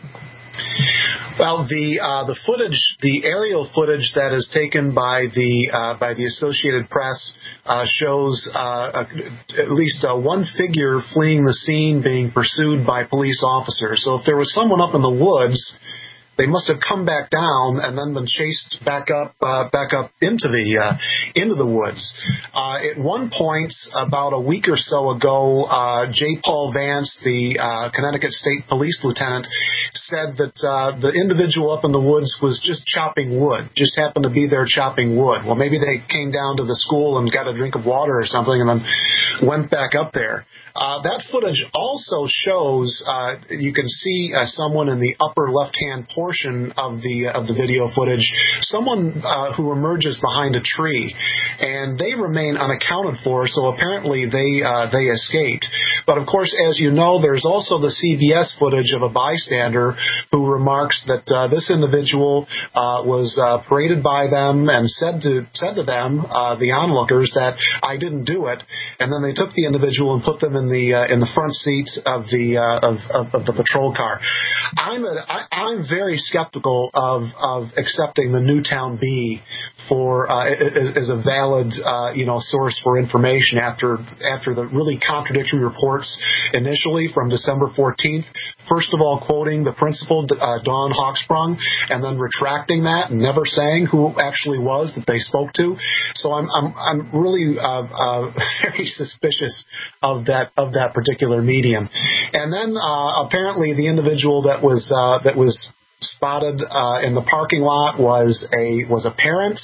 Well, the uh, the footage, the aerial footage that is taken by the uh, by the Associated Press uh, shows uh, at least uh, one figure fleeing the scene, being pursued by police officers. So, if there was someone up in the woods, they must have come back down and then been chased back up, uh, back up into the uh, into the woods. Uh, at one point, about a week or so ago, uh, J. Paul Vance, the uh, Connecticut State Police Lieutenant, said that uh, the individual up in the woods was just chopping wood, just happened to be there chopping wood. Well, maybe they came down to the school and got a drink of water or something and then went back up there. Uh, that footage also shows, uh, you can see uh, someone in the upper left-hand portion of the of the video footage, someone uh, who emerges behind a tree, and they remain unaccounted for, so apparently they uh, they escaped. But of course, as you know, there's also the C B S footage of a bystander who remarks that uh, this individual uh, was uh, paraded by them and said to said to them, uh, the onlookers, that I didn't do it, and then they took the individual and put them in the uh, in the front seat of the uh, of, of, of the patrol car. I'm a, I, I'm very skeptical of of accepting the Newtown Bee for uh, as, as a valid uh, you know source for information after after the really contradictory reports initially from December fourteenth. First of all, quoting the principal, uh, Dawn Hawksprung, and then retracting that and never saying who actually was that they spoke to. So I'm I'm I'm really uh, uh, very suspicious of that of that particular medium. And then uh, apparently the individual that was uh, that was spotted uh, in the parking lot was a was a parent.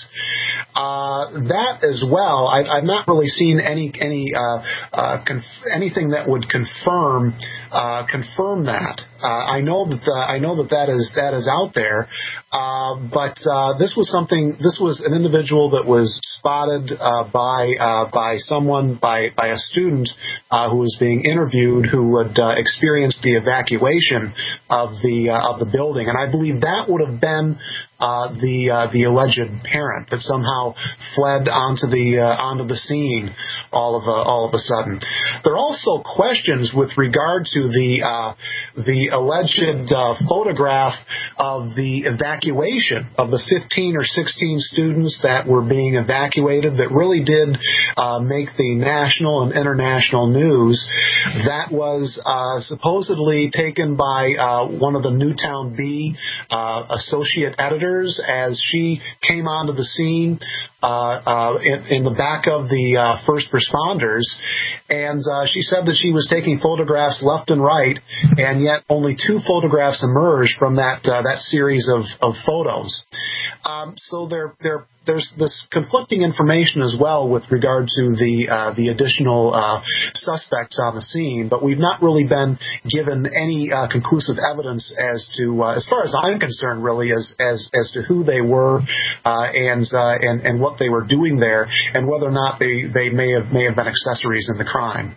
Uh, that as well, I, I've not really seen any any uh, uh, conf- anything that would confirm uh, confirm that. Uh, I know that uh, I know that that is that is out there, uh, but uh, this was something. This was an individual that was spotted uh, by uh, by someone by by a student uh, who was being interviewed, who had uh, experienced the evacuation of the uh, of the building, and I believe that would have been uh, the uh, the alleged parent that somehow fled onto the uh, onto the scene all of a, all of a sudden. There are also questions with regard to the uh, the alleged uh, photograph of the evacuation of the fifteen or sixteen students that were being evacuated that really did uh, make the national and international news. That was uh, supposedly taken by uh, one of the Newtown Bee uh, associate editors as she came onto the scene uh, uh, in, in the back of the uh, first responders, and uh, she said that she was taking photographs left and right, and yet only two photographs emerged from that uh, that series of, of photos. Um, so there, there, there's this conflicting information as well with regard to the uh, the additional uh, suspects on the scene, but we've not really been given any uh, conclusive evidence as to, uh, as far as I'm concerned, really, as as as to who they were uh, and uh, and and what they were doing there, and whether or not they, they may have may have been accessories in the crime.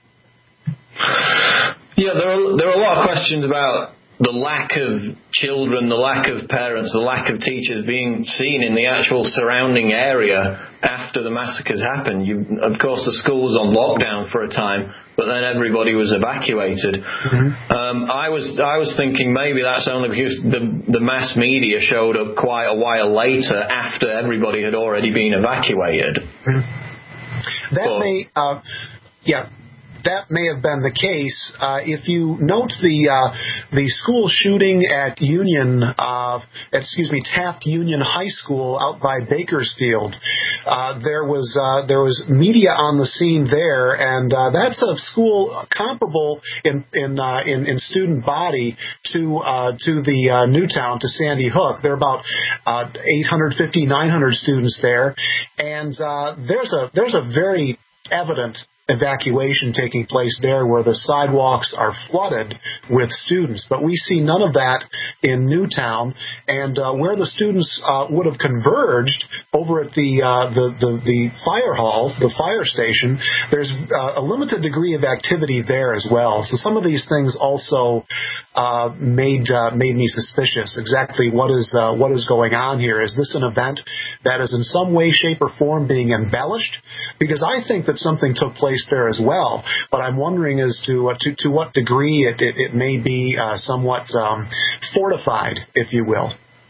Yeah, there are there are a lot of questions about the lack of children, the lack of parents, the lack of teachers being seen in the actual surrounding area after the massacres happened. You, of course, the school was on lockdown for a time, but then everybody was evacuated. Mm-hmm. Um, I was I was thinking maybe that's only because the the mass media showed up quite a while later after everybody had already been evacuated. Mm-hmm. That but, may, uh, yeah. That may have been the case. Uh, if you note the uh, the school shooting at Union, uh, excuse me, Taft Union High School out by Bakersfield, uh, there was uh, there was media on the scene there, and uh, that's a school comparable in in uh, in, in student body to uh, to the uh, Newtown, to Sandy Hook. There are about uh, eight hundred fifty, nine hundred students there, and uh, there's a there's a very evident evacuation taking place there where the sidewalks are flooded with students. But we see none of that in Newtown. And uh, where the students uh, would have converged over at the, uh, the, the, the fire hall, the fire station, there's uh, a limited degree of activity there as well. So some of these things also uh, made uh, made me suspicious. Exactly what is uh, what is going on here? Is this an event that is in some way, shape, or form being embellished? Because I think that something took place there as well, but I'm wondering as to uh, to, to what degree it, it, it may be uh, somewhat um, fortified, if you will.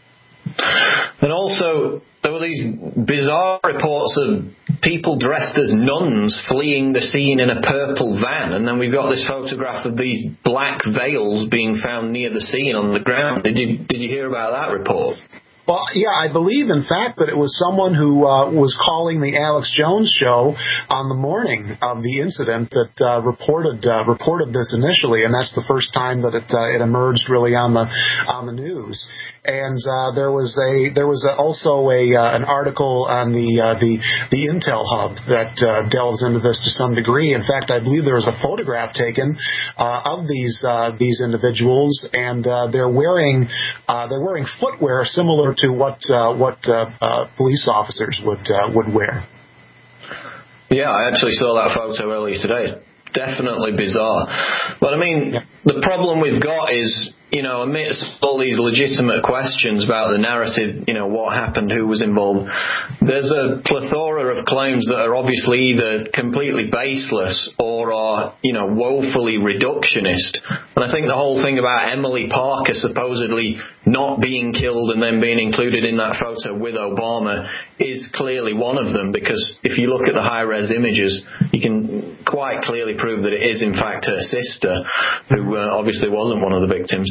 And also, there were these bizarre reports of people dressed as nuns fleeing the scene in a purple van, and then we've got this photograph of these black veils being found near the scene on the ground. Did you did you hear about that report? Well, yeah, I believe, in fact, that it was someone who uh, was calling the Alex Jones show on the morning of the incident that uh, reported uh, reported this initially, and that's the first time that it uh, it emerged really on the on the news. And uh, there was a there was a, also a uh, an article on the uh, the the Intel Hub that uh, delves into this to some degree. In fact, I believe there was a photograph taken uh, of these uh, these individuals, and uh, they're wearing uh, they're wearing footwear similar to what uh, what uh, uh, police officers would uh, would wear. Yeah, I actually saw that photo earlier today. It's definitely bizarre. But I mean, yeah. The problem we've got is, you know, amidst all these legitimate questions about the narrative, you know, what happened, who was involved, there's a plethora of claims that are obviously either completely baseless or are, you know, woefully reductionist. And I think the whole thing about Emily Parker supposedly not being killed and then being included in that photo with Obama is clearly one of them, because if you look at the high-res images, you can quite clearly prove that it is in fact her sister, who uh, obviously wasn't one of the victims.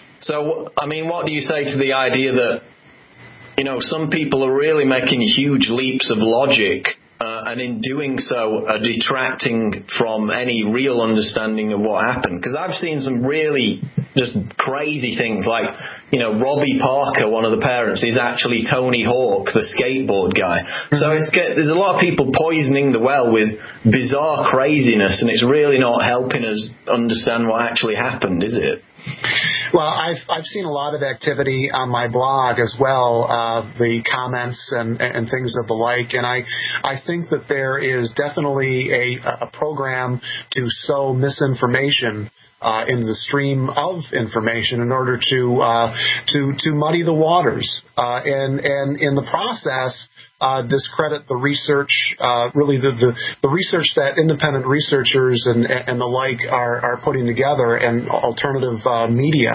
So, I mean, what do you say to the idea that, you know, some people are really making huge leaps of logic uh, and in doing so are detracting from any real understanding of what happened? Because I've seen some really just crazy things like, you know, Robbie Parker, one of the parents, is actually Tony Hawk, the skateboard guy. Mm-hmm. So it's get, there's a lot of people poisoning the well with bizarre craziness, and it's really not helping us understand what actually happened, is it? Well, I've I've seen a lot of activity on my blog as well, uh, the comments and, and things of the like, and I I think that there is definitely a, a program to sow misinformation Uh, in the stream of information in order to uh, to to muddy the waters, uh, and and in the process uh, discredit the research, uh, really the, the the research that independent researchers and and the like are are putting together, and alternative uh, media,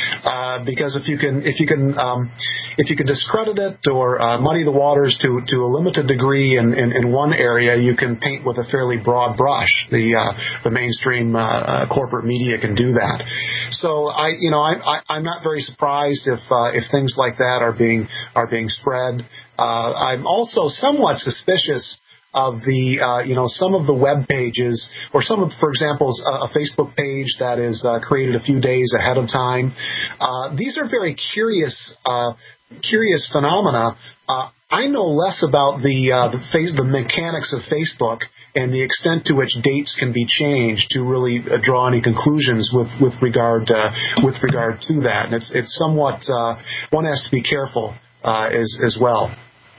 uh, because if you can if you can um, if you can discredit it or uh, muddy the waters to to a limited degree in, in, in one area, you can paint with a fairly broad brush. The uh, the mainstream uh, uh, corporate media can do that. So I, you know, I, I, I'm not very surprised if uh, if things like that are being are being spread. Uh, I'm also somewhat suspicious of the, uh, you know, some of the web pages, or some of, for example, a, a Facebook page that is uh, created a few days ahead of time. Uh, these are very curious, uh, curious phenomena. Uh, I know less about the uh, the, face, the mechanics of Facebook and the extent to which dates can be changed to really uh, draw any conclusions with with regard uh, with regard to that. And it's it's somewhat uh, one has to be careful uh, as as well.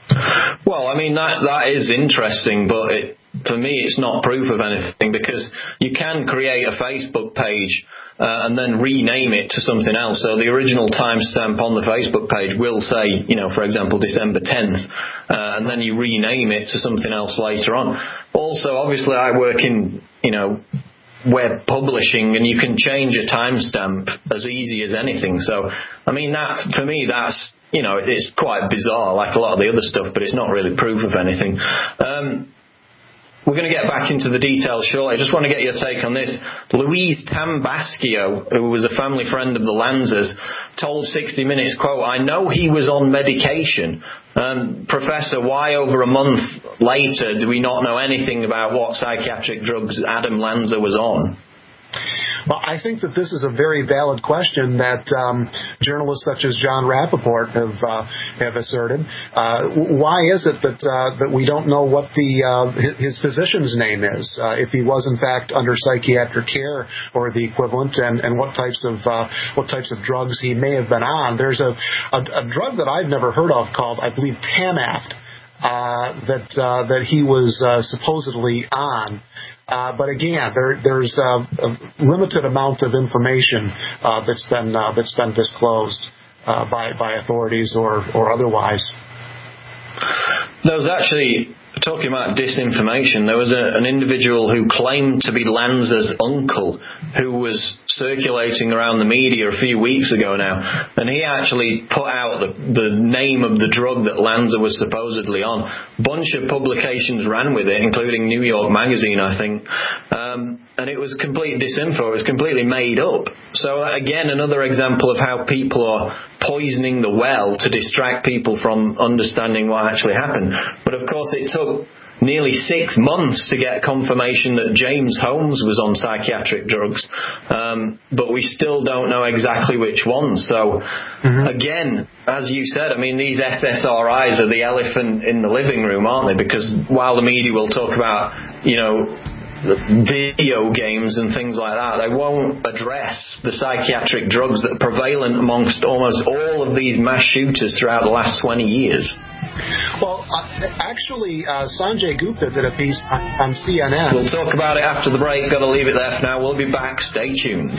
Well, I mean, that that is interesting, but it, for me, it's not proof of anything, because you can create a Facebook page uh, and then rename it to something else. So the original timestamp on the Facebook page will say, you know, for example, December tenth, uh, and then you rename it to something else later on. Also, obviously, I work in, you know, web publishing, and you can change a timestamp as easy as anything. So, I mean, that for me, that's, you know, it's quite bizarre, like a lot of the other stuff, but it's not really proof of anything. Um, we're going to get back into the details shortly. I just want to get your take on this. Louise Tambaschio, who was a family friend of the Lanzas, told sixty minutes, quote, "I know he was on medication. Um, Professor, why over a month later do we not know anything about what psychiatric drugs Adam Lanza was on?" Well, I think that this is a very valid question that um, journalists such as John Rappaport have uh, have asserted. Uh, why is it that uh, that we don't know what the uh, his physician's name is, uh, if he was in fact under psychiatric care or the equivalent, and, and what types of uh, what types of drugs he may have been on? There's a, a, a drug that I've never heard of called, I believe, Tamaft, uh, that uh, that he was uh, supposedly on. Uh, but again, there, there's uh, a limited amount of information uh, that's been uh, that's been disclosed uh, by by authorities or or otherwise. There was actually, talking about disinformation, there was a, an individual who claimed to be Lanza's uncle who was circulating around the media a few weeks ago now, and he actually put out the, the name of the drug that Lanza was supposedly on. A bunch of publications ran with it, including New York Magazine, I think, um, and it was complete disinfo. It was completely made up. So again, another example of how people are poisoning the well to distract people from understanding what actually happened. But of course, it took nearly six months to get confirmation that James Holmes was on psychiatric drugs, um, but we still don't know exactly which ones. So mm-hmm. again, as you said, I mean, these S S R Is are the elephant in the living room, aren't they? Because while the media will talk about, you know, video games and things like that, they won't address the psychiatric drugs that are prevalent amongst almost all of these mass shooters throughout the last twenty years. Well, uh, actually, uh, Sanjay Gupta did a piece on, on C N N. We'll talk about it after the break. Got to leave it there for now. We'll be back. Stay tuned.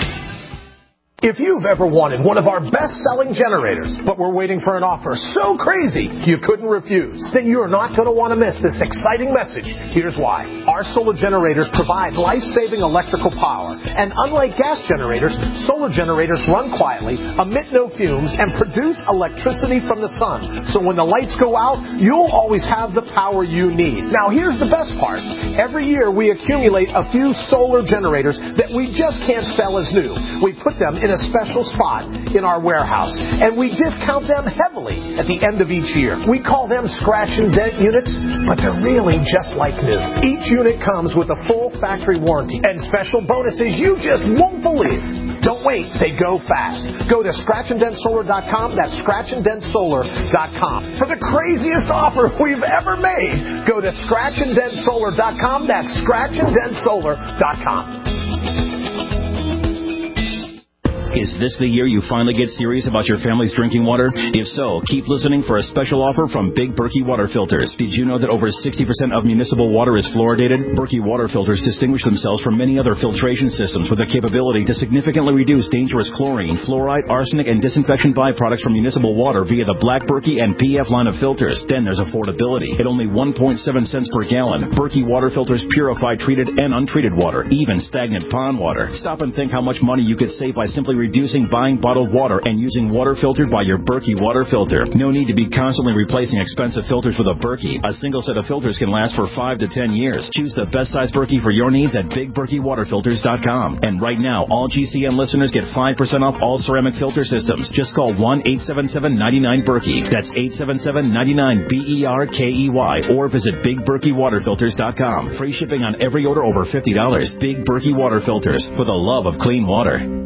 If you've ever wanted one of our best-selling generators, but were waiting for an offer so crazy you couldn't refuse, then you're not going to want to miss this exciting message. Here's why. Our solar generators provide life-saving electrical power. And unlike gas generators, solar generators run quietly, emit no fumes, and produce electricity from the sun. So when the lights go out, you'll always have the power you need. Now, here's the best part. Every year, we accumulate a few solar generators that we just can't sell as new. We put them in a special spot in our warehouse, and we discount them heavily at the end of each year. We call them scratch and dent units, but they're really just like new. Each unit comes with a full factory warranty and special bonuses you just won't believe. Don't wait, they go fast. Go to scratch and dent solar dot com. That's scratch and dent solar dot com. For the craziest offer we've ever made, go to scratch and dent solar dot com. That's scratch and dent solar dot com. Is this the year you finally get serious about your family's drinking water? If so, keep listening for a special offer from Big Berkey Water Filters. Did you know that over sixty percent of municipal water is fluoridated? Berkey Water Filters distinguish themselves from many other filtration systems with the capability to significantly reduce dangerous chlorine, fluoride, arsenic, and disinfection byproducts from municipal water via the Black Berkey and P F line of filters. Then there's affordability. At only one point seven cents per gallon, Berkey Water Filters purify treated and untreated water, even stagnant pond water. Stop and think how much money you could save by simply reducing buying bottled water and using water filtered by your Berkey water filter. No need to be constantly replacing expensive filters with a Berkey. A single set of filters can last for five to ten years. Choose the best size Berkey for your needs at big berkey water filters dot com. And right now, all G C N listeners get five percent off all ceramic filter systems. Just call one eight seven seven, nine nine, Berkey. That's eight seven seven, nine nine, B E R K E Y. Or visit big berkey water filters dot com. Free shipping on every order over fifty dollars. Big Berkey Water Filters, for the love of clean water.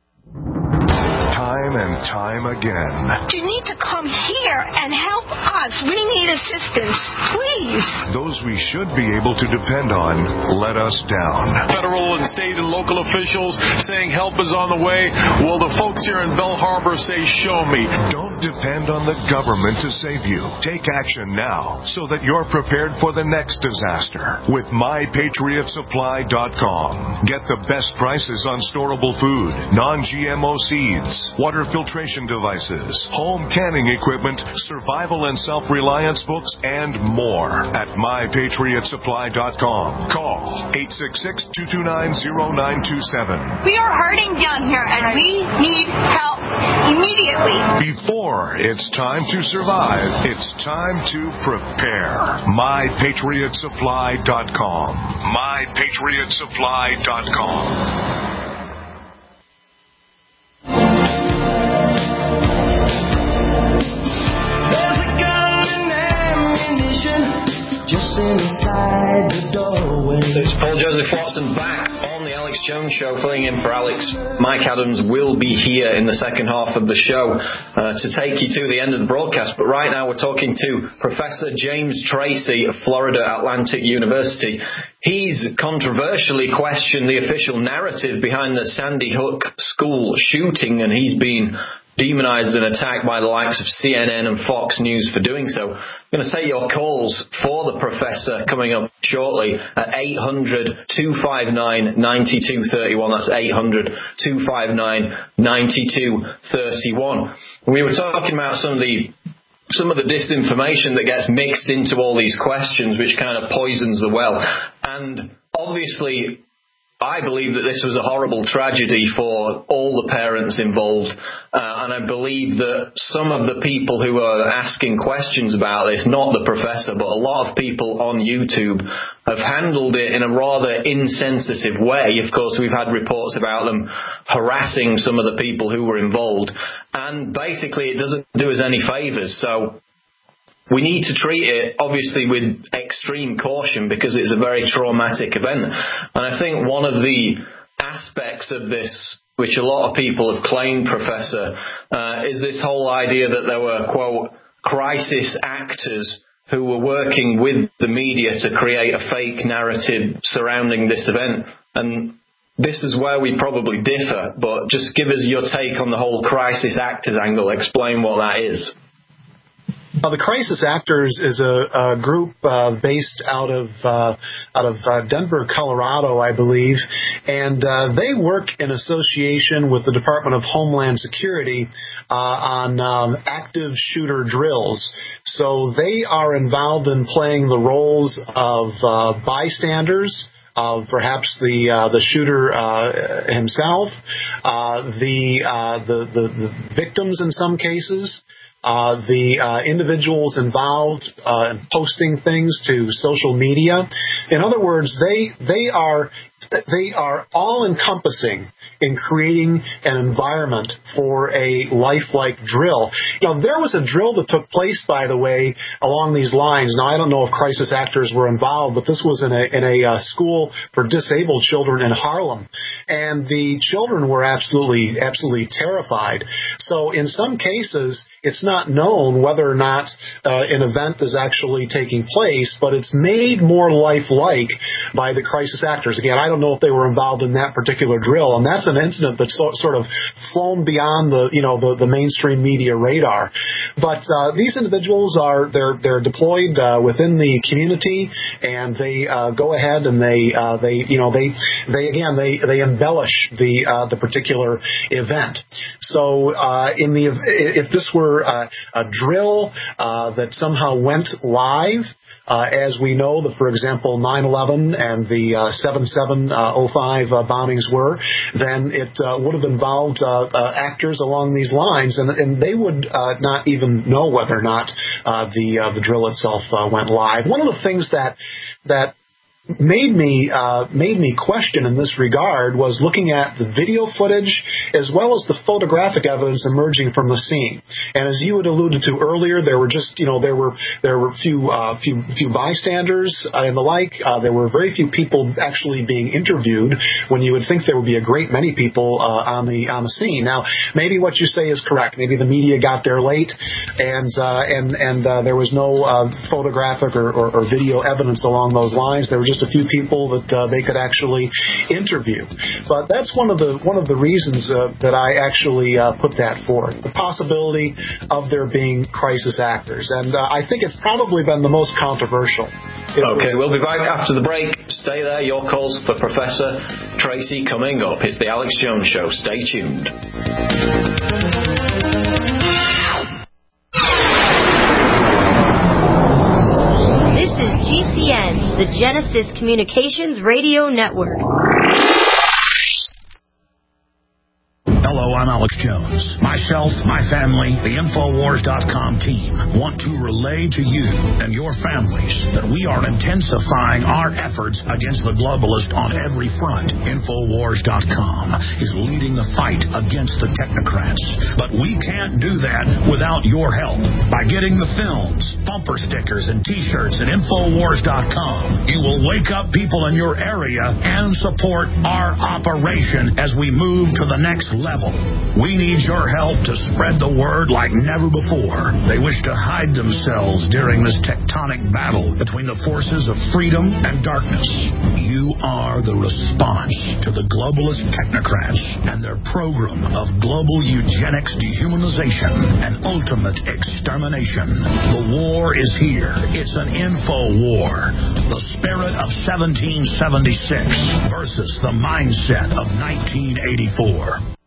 Time and time again. You need to come here and help us. We need assistance, please. Those we should be able to depend on let us down. Federal and state and local officials saying help is on the way. Well, the folks here in Bell Harbor say, show me. Don't depend on the government to save you. Take action now so that you're prepared for the next disaster with my patriot supply dot com. Get the best prices on storable food, non G M O seeds, water filtration devices, home canning equipment, survival and self-reliance books, and more at my patriot supply dot com. Call eight six six, two two nine, zero nine two seven. We are hurting down here, and we need help immediately. Before it's time to survive, it's time to prepare. my patriot supply dot com. my patriot supply dot com. just inside the doorway. It's Paul Joseph Watson back on the Alex Jones Show, filling in for Alex. Mike Adams will be here in the second half of the show uh, to take you to the end of the broadcast. But right now we're talking to Professor James Tracy of Florida Atlantic University. He's controversially questioned the official narrative behind the Sandy Hook school shooting, and he's been demonized and attacked by the likes of C N N and Fox News for doing so. I'm going to take your calls for the professor coming up shortly at eight hundred, two five nine, nine two three one. That's eight hundred, two five nine, nine two three one. We were talking about some of the some of the disinformation that gets mixed into all these questions, which kind of poisons the well. And obviously, I believe that this was a horrible tragedy for all the parents involved, uh, and I believe that some of the people who are asking questions about this, not the professor, but a lot of people on YouTube, have handled it in a rather insensitive way. Of course, we've had reports about them harassing some of the people who were involved, and basically it doesn't do us any favours. So we need to treat it, obviously, with extreme caution because it's a very traumatic event. And I think one of the aspects of this, which a lot of people have claimed, Professor, uh, is this whole idea that there were, quote, crisis actors who were working with the media to create a fake narrative surrounding this event. And this is where we probably differ, but just give us your take on the whole crisis actors angle. Explain what that is. Uh, the Crisis Actors is a, a group uh, based out of uh, out of uh, Denver, Colorado, I believe, and uh, they work in association with the Department of Homeland Security uh, on um, active shooter drills. So they are involved in playing the roles of uh, bystanders, of perhaps the uh, the shooter uh, himself, uh, the, uh, the the the victims in some cases. Uh, the uh, individuals involved uh, in posting things to social media. In other words, they they are they are all-encompassing in creating an environment for a lifelike drill. You know, there was a drill that took place, by the way, along these lines. Now, I don't know if crisis actors were involved, but this was in a in a uh, school for disabled children in Harlem, and the children were absolutely absolutely terrified. So, in some cases, it's not known whether or not uh, an event is actually taking place, but it's made more lifelike by the crisis actors. Again, I don't know if they were involved in that particular drill, and that's an incident that's so, sort of flown beyond the you know the, the mainstream media radar. But uh, these individuals are they're they're deployed uh, within the community, and they uh, go ahead and they uh, they you know they they again they they embellish the uh, the particular event. So uh, in the if this were uh, a drill uh, that somehow went live. Uh, as we know, that, for example, nine eleven and the uh, seven seven oh five uh, bombings were, then it uh, would have involved uh, uh, actors along these lines, and, and they would uh, not even know whether or not uh, the uh, the drill itself uh, went live. One of the things that that made me uh, made me question in this regard was looking at the video footage as well as the photographic evidence emerging from the scene. And as you had alluded to earlier, there were just you know there were there were few uh, few few bystanders uh, and the like. Uh, there were very few people actually being interviewed when you would think there would be a great many people uh, on the on the scene. Now, maybe what you say is correct. Maybe the media got there late, and uh, and and uh, there was no uh, photographic or, or, or video evidence along those lines. There were just a few people that uh, they could actually interview. But that's one of the one of the reasons uh, that I actually uh, put that forth, the possibility of there being crisis actors. And uh, I think it's probably been the most controversial. It okay, was, we'll be back after the break. Stay there. Your calls for Professor Tracy coming up. It's the Alex Jones Show. Stay tuned. G C N, the Genesis Communications Radio Network. Hello, I'm Alex Jones. Myself, my family, the Infowars dot com team want to relay to you and your families that we are intensifying our efforts against the globalist on every front. Infowars dot com is leading the fight against the technocrats. But we can't do that without your help. By getting the films, bumper stickers, and T-shirts at Infowars dot com, you will wake up people in your area and support our operation as we move to the next level. We need your help to spread the word like never before. They wish to hide themselves during this tectonic battle between the forces of freedom and darkness. You are the response to the globalist technocrats and their program of global eugenics, dehumanization, and ultimate extermination. The war is here. It's an info war. The spirit of seventeen seventy-six versus the mindset of nineteen eighty-four.